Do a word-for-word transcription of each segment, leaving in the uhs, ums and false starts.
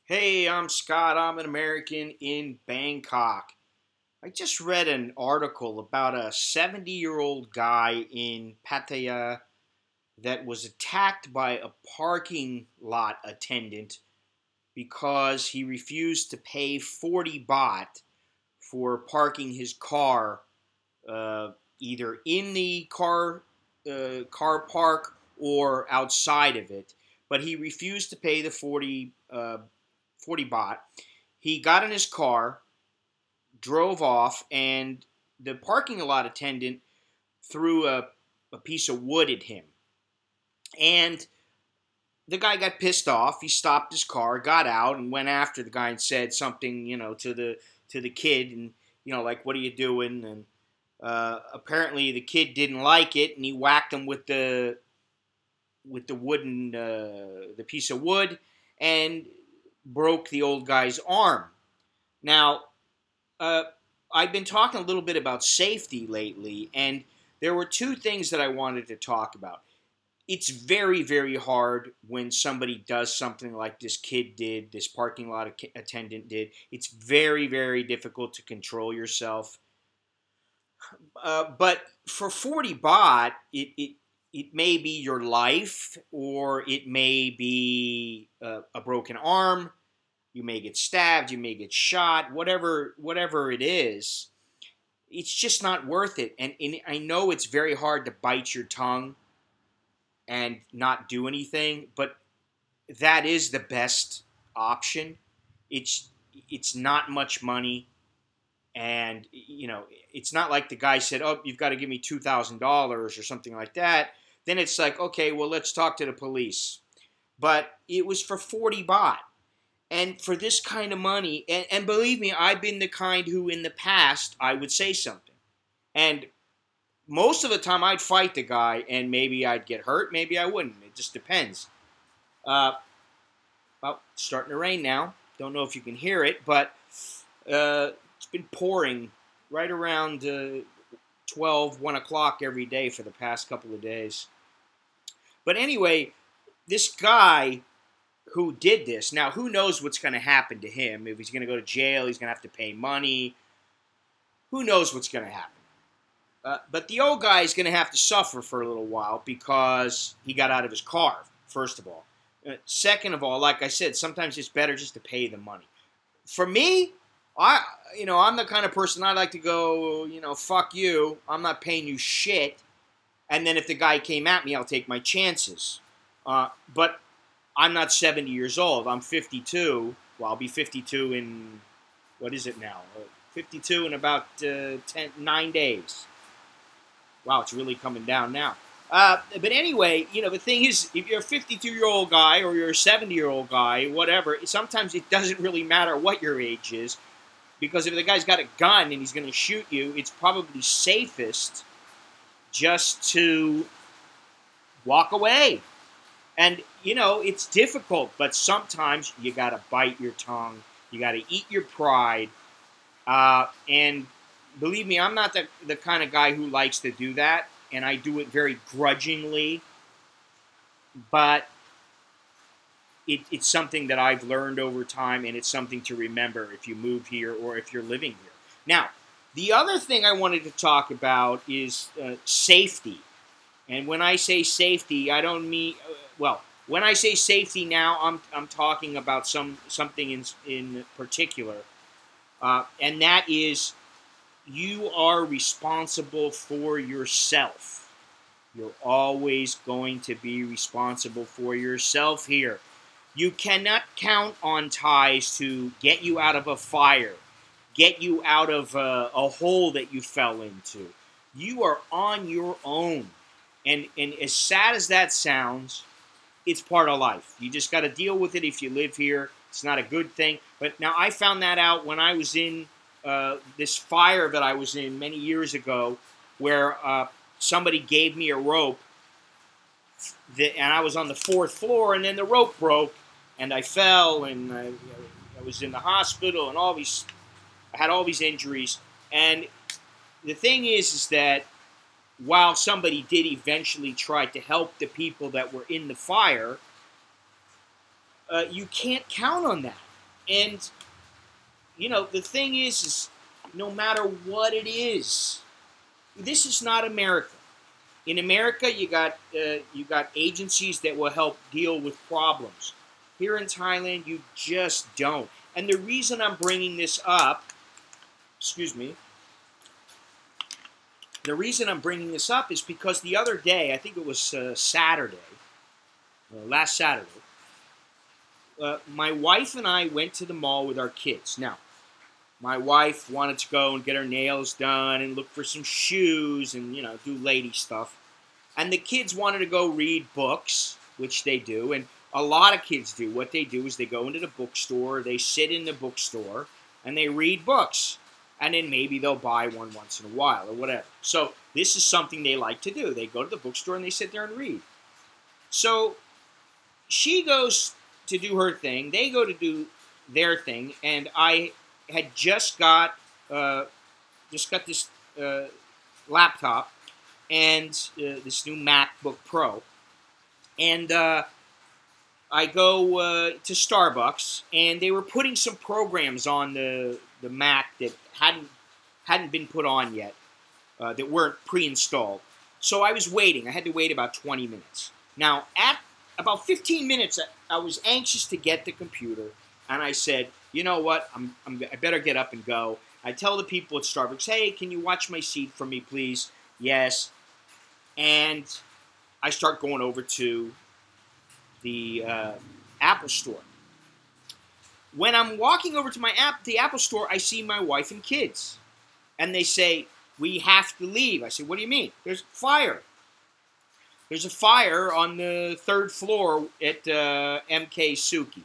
Hey, I'm Scott. I'm an American in Bangkok. I just read an article about a seventy year old guy in Pattaya that was attacked by a parking lot attendant because he refused to pay forty baht for parking his car uh, either in the car uh, car park or outside of it. But he refused to pay the forty uh, forty baht. He got in his car, drove off, and the parking lot attendant threw a, a piece of wood at him. And the guy got pissed off. He stopped his car, got out, and went after the guy and said something, you know, to the to the kid, and you know, like, "What are you doing?" And uh, apparently, the kid didn't like it, and he whacked him with the with the wooden uh, the piece of wood, and broke the old guy's arm. Now, uh, I've been talking a little bit about safety lately, and there were two things that I wanted to talk about. It's very, very hard when somebody does something like this kid did, this parking lot attendant did. It's very, very difficult to control yourself. Uh, but for forty baht, it, it, it may be your life, or it may be uh, a broken arm. You may get stabbed, you may get shot, whatever whatever it is. It's just not worth it. And, and I know it's very hard to bite your tongue and not do anything, but that is the best option. It's it's not much money, and you know it's not like the guy said, "Oh, you've got to give me two thousand dollars or something like that." Then it's like, okay, well, let's talk to the police. But it was for forty baht. And for this kind of money, and, and believe me, I've been the kind who in the past I would say something. And most of the time I'd fight the guy, and maybe I'd get hurt, maybe I wouldn't. It just depends. Uh, well, it's starting to rain now. Don't know if you can hear it, but uh, it's been pouring right around uh, twelve, one o'clock every day for the past couple of days. But anyway, this guy who did this. Now, who knows what's going to happen to him? If he's going to go to jail, he's going to have to pay money. Who knows what's going to happen? Uh, but the old guy is going to have to suffer for a little while because he got out of his car, first of all. Uh, second of all, like I said, sometimes it's better just to pay the money. For me, I, you know, I'm the kind of person I like to go, you know, fuck you. I'm not paying you shit. And then if the guy came at me, I'll take my chances. Uh, but I'm not seventy years old. I'm fifty-two. Well, I'll be fifty-two in, what is it now? Uh, fifty-two in about uh, ten, nine days. Wow, it's really coming down now. Uh, but anyway, you know, the thing is, if you're a fifty-two-year-old guy or you're a seventy-year-old guy, whatever, sometimes it doesn't really matter what your age is, because if the guy's got a gun and he's going to shoot you, it's probably safest just to walk away. And, you know, it's difficult, but sometimes you got to bite your tongue. You got to eat your pride. Uh, and believe me, I'm not the, the kind of guy who likes to do that, and I do it very grudgingly. But it, it's something that I've learned over time, and it's something to remember if you move here or if you're living here. Now, the other thing I wanted to talk about is uh, safety. And when I say safety, I don't mean, uh, well, when I say safety now, I'm I'm talking about some something in in particular, uh, and that is you are responsible for yourself. You're always going to be responsible for yourself here. You cannot count on ties to get you out of a fire, get you out of a, a hole that you fell into. You are on your own. And and as sad as that sounds, it's part of life. You just got to deal with it if you live here. It's not a good thing. But now I found that out when I was in uh, this fire that I was in many years ago, where uh, somebody gave me a rope, that, and I was on the fourth floor, and then the rope broke, and I fell, and I, I was in the hospital, and all these, I had all these injuries. And the thing is, is that while somebody did eventually try to help the people that were in the fire, uh, you can't count on that. And, you know, the thing is, is no matter what it is, this is not America. In America, you got uh, you got agencies that will help deal with problems. Here in Thailand, you just don't. And the reason I'm bringing this up, excuse me, the reason I'm bringing this up is because the other day, I think it was uh, Saturday, uh, last Saturday, uh, my wife and I went to the mall with our kids. Now, my wife wanted to go and get her nails done and look for some shoes and, you know, do lady stuff. And the kids wanted to go read books, which they do. And a lot of kids do. What they do is they go into the bookstore, they sit in the bookstore, and they read books. And then maybe they'll buy one once in a while or whatever. So this is something they like to do. They go to the bookstore and they sit there and read. So she goes to do her thing. They go to do their thing. And I had just got uh, just got this uh, laptop and uh, this new MacBook Pro. And uh, I go uh, to Starbucks, and they were putting some programs on the the Mac that hadn't hadn't been put on yet, uh, that weren't pre-installed. So I was waiting. I had to wait about twenty minutes. Now, at about fifteen minutes, I, I was anxious to get the computer, and I said, you know what, I'm, I'm, I better get up and go. I tell the people at Starbucks, hey, can you watch my seat for me, please? Yes. And I start going over to the uh, Apple Store. When I'm walking over to my app, the Apple Store, I see my wife and kids. And they say, we have to leave. I say, what do you mean? There's fire. There's a fire on the third floor at uh, M K Suki.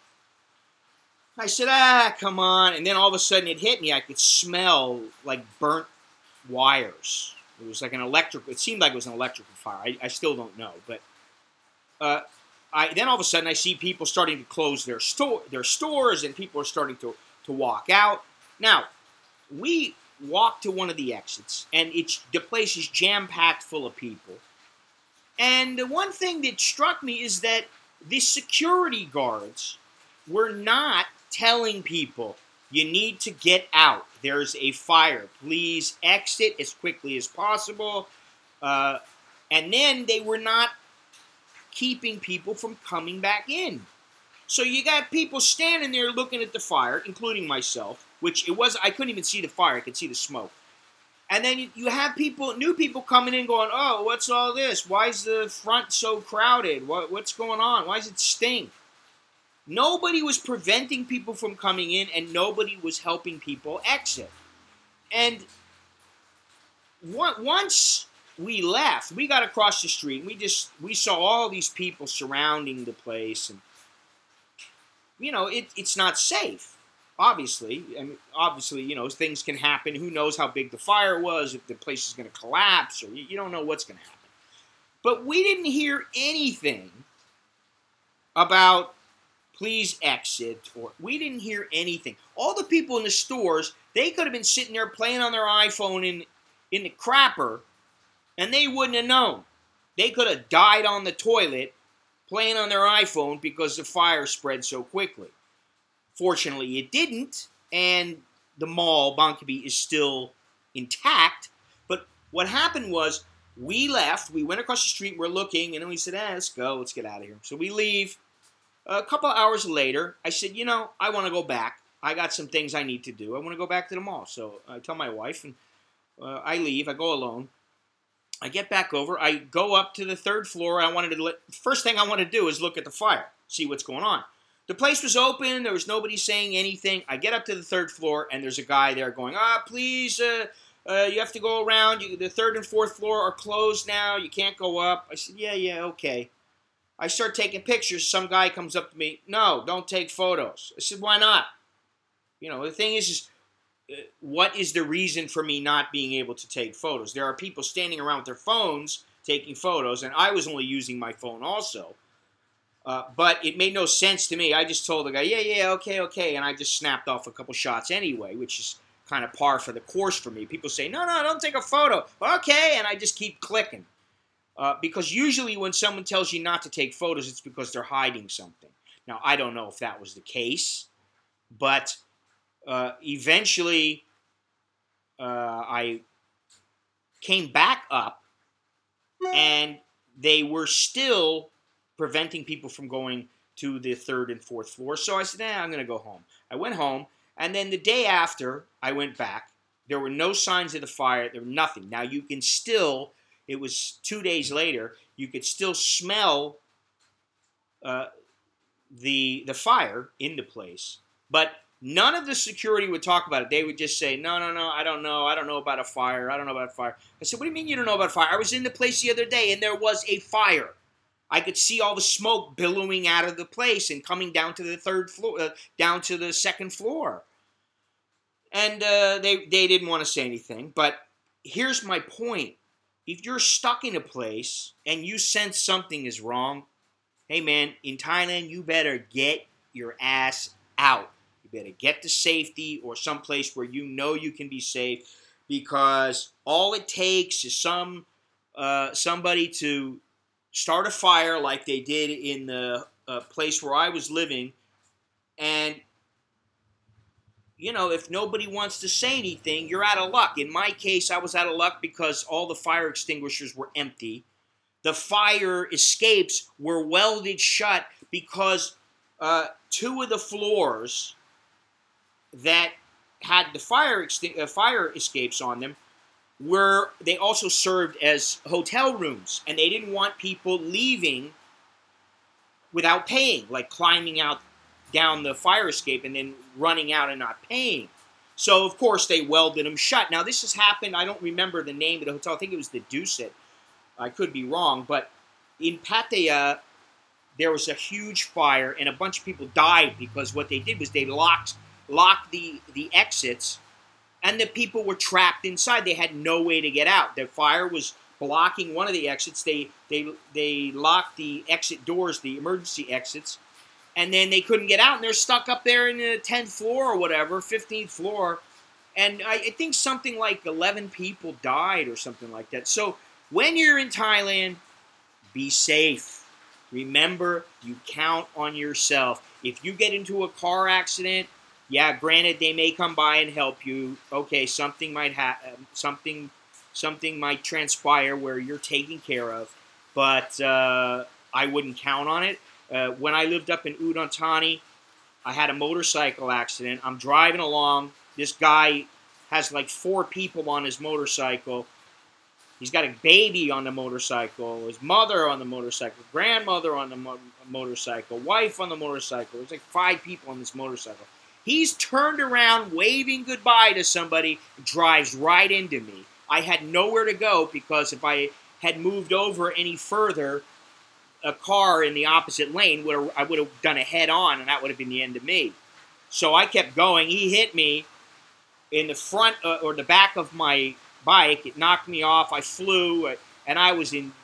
I said, ah, come on. And then all of a sudden it hit me. I could smell like burnt wires. It was like an electrical, it seemed like it was an electrical fire. I, I still don't know. But uh, I then all of a sudden I see people starting to close their store, their stores, and people are starting to, to walk out. Now, we walk to one of the exits, and it's the place is jam-packed full of people. And the one thing that struck me is that the security guards were not telling people, you need to get out. There's a fire. Please exit as quickly as possible. Uh, and then they were not keeping people from coming back in. So you got people standing there looking at the fire, including myself, which it was, I couldn't even see the fire. I could see the smoke. And then you, you have people, new people coming in going, oh, what's all this? Why is the front so crowded? What, what's going on? Why does it stink? Nobody was preventing people from coming in, and nobody was helping people exit. And once we left, we got across the street, and we just, we saw all these people surrounding the place, and, you know, it, it's not safe, obviously. I mean, obviously, you know, things can happen. Who knows how big the fire was, if the place is going to collapse, or you, you don't know what's going to happen. But we didn't hear anything about please exit, or we didn't hear anything. All the people in the stores, they could have been sitting there playing on their iPhone in, in the crapper, and they wouldn't have known. They could have died on the toilet playing on their iPhone because the fire spread so quickly. Fortunately, it didn't, and the mall, Bankabi, is still intact. But what happened was, we left, we went across the street, we're looking, and then we said, eh, let's go, let's get out of here. So we leave. A couple of hours later, I said, you know, I want to go back. I got some things I need to do. I want to go back to the mall. So I tell my wife, and uh, I leave. I go alone. I get back over. I go up to the third floor. I wanted to let, first thing I want to do is look at the fire, see what's going on. The place was open. There was nobody saying anything. I get up to the third floor, and there's a guy there going, ah, please, uh, uh, you have to go around. You, the third and fourth floor are closed now. You can't go up. I said, yeah, yeah, okay. I start taking pictures. Some guy comes up to me, no, don't take photos. I said, why not? You know, the thing is, is uh, what is the reason for me not being able to take photos? There are people standing around with their phones taking photos, and I was only using my phone also. Uh, but it made no sense to me. I just told the guy, yeah, yeah, okay, okay, and I just snapped off a couple shots anyway, which is kind of par for the course for me. People say, no, no, don't take a photo. Okay, and I just keep clicking. Uh, because usually when someone tells you not to take photos, it's because they're hiding something. Now, I don't know if that was the case, But uh, eventually, uh, I came back up, and they were still preventing people from going to the third and fourth floor. So I said, nah, I'm going to go home. I went home, and then the day after I went back, there were no signs of the fire. There was nothing. Now you can still, it was two days later, you could still smell uh, the the fire in the place, but none of the security would talk about it. They would just say, "No, no, no, I don't know. I don't know about a fire. I don't know about a fire." I said, "What do you mean you don't know about a fire? I was in the place the other day, and there was a fire. I could see all the smoke billowing out of the place and coming down to the third floor, uh, down to the second floor." And uh, they they didn't want to say anything. But here's my point: if you're stuck in a place and you sense something is wrong, hey man, in Thailand, you better get your ass out. You better get to safety or someplace where you know you can be safe, because all it takes is some uh, somebody to start a fire like they did in the uh, place where I was living, and you know, if nobody wants to say anything, you're out of luck. In my case, I was out of luck because all the fire extinguishers were empty. The fire escapes were welded shut because uh, two of the floors that had the fire extin- uh, fire escapes on them were they also served as hotel rooms, and they didn't want people leaving without paying, like climbing out down the fire escape and then running out and not paying. So of course they welded them shut. Now this has happened. I don't remember the name of the hotel. I think it was the Dusit. I could be wrong, but in Pattaya, there was a huge fire and a bunch of people died because what they did was they locked locked the the exits, and the people were trapped inside. They had no way to get out. The fire was blocking one of the exits. They they they locked the exit doors, the emergency exits, and then they couldn't get out, and they're stuck up there in the tenth floor or whatever, fifteenth floor. And I, I think something like eleven people died or something like that. So when you're in Thailand, be safe. Remember, you count on yourself. If you get into a car accident, yeah, granted they may come by and help you. Okay, something might happen, something, something might transpire where you're taken care of, but uh, I wouldn't count on it. Uh, when I lived up in Udon Thani, I had a motorcycle accident. I'm driving along. This guy has like four people on his motorcycle. He's got a baby on the motorcycle, his mother on the motorcycle, grandmother on the mo- motorcycle, wife on the motorcycle. There's like five people on this motorcycle. He's turned around, waving goodbye to somebody, drives right into me. I had nowhere to go because if I had moved over any further, a car in the opposite lane would I would have done a head on, and that would have been the end of me. So I kept going. He hit me in the front uh, or the back of my bike. It knocked me off. I flew, uh, and I was in.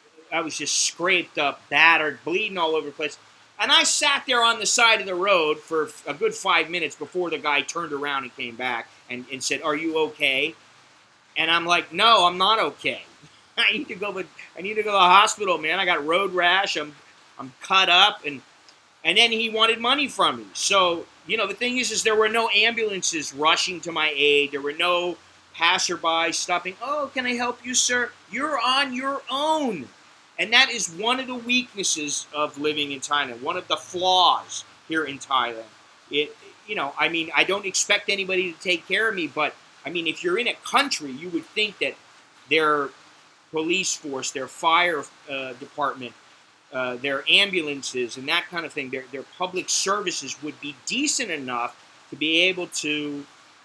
I was just scraped up, battered, bleeding all over the place. And I sat there on the side of the road for a good five minutes before the guy turned around and came back and, and said, "Are you okay?" And I'm like, "No, I'm not okay. I need to go. But I need to go to the hospital, man. I got road rash. I'm, I'm cut up." And and then he wanted money from me. So, you know, the thing is, is there were no ambulances rushing to my aid. There were no passerby stopping. "Oh, can I help you, sir?" You're on your own. And that is one of the weaknesses of living in Thailand. One of the flaws here in Thailand. It, you know, I mean, I don't expect anybody to take care of me, but I mean, if you're in a country, you would think that their police force, their fire uh, department, uh, their ambulances and that kind of thing, their, their public services would be decent enough to be able to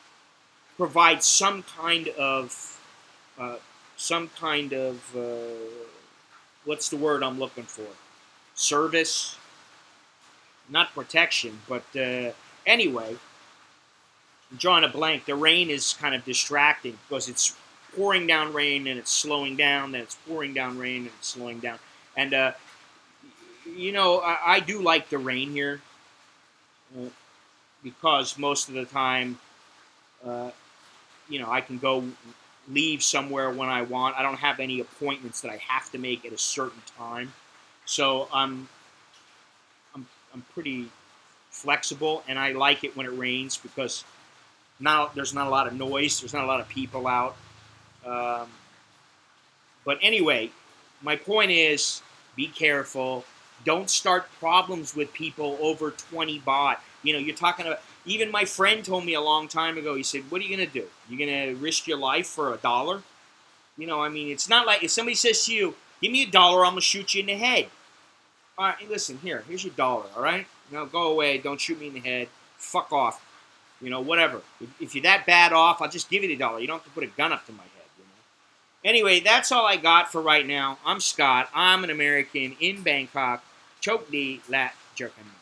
provide some kind of, uh, some kind of, uh, what's the word I'm looking for? Service, not protection, but uh, anyway, I'm drawing a blank. The rain is kind of distracting because it's pouring down rain and it's slowing down, then it's pouring down rain and it's slowing down. And uh, you know, I, I do like the rain here uh, because most of the time, uh, you know, I can go leave somewhere when I want. I don't have any appointments that I have to make at a certain time, so I'm I'm I'm pretty. flexible, and I like it when it rains because now there's not a lot of noise. There's not a lot of people out. Um, but anyway, my point is, be careful. Don't start problems with people over twenty baht. You know, you're talking about. Even my friend told me a long time ago. He said, "What are you gonna do? You're gonna risk your life for a dollar?" You know, I mean, it's not like if somebody says to you, "Give me a dollar, I'm gonna shoot you in the head." All right, listen, here, here's your dollar. All right, now go away. Don't shoot me in the head. Fuck off. You know, whatever. If, if you're that bad off, I'll just give you the dollar. You don't have to put a gun up to my head. You know. Anyway, that's all I got for right now. I'm Scott. I'm an American in Bangkok. Chok di lat jerkin.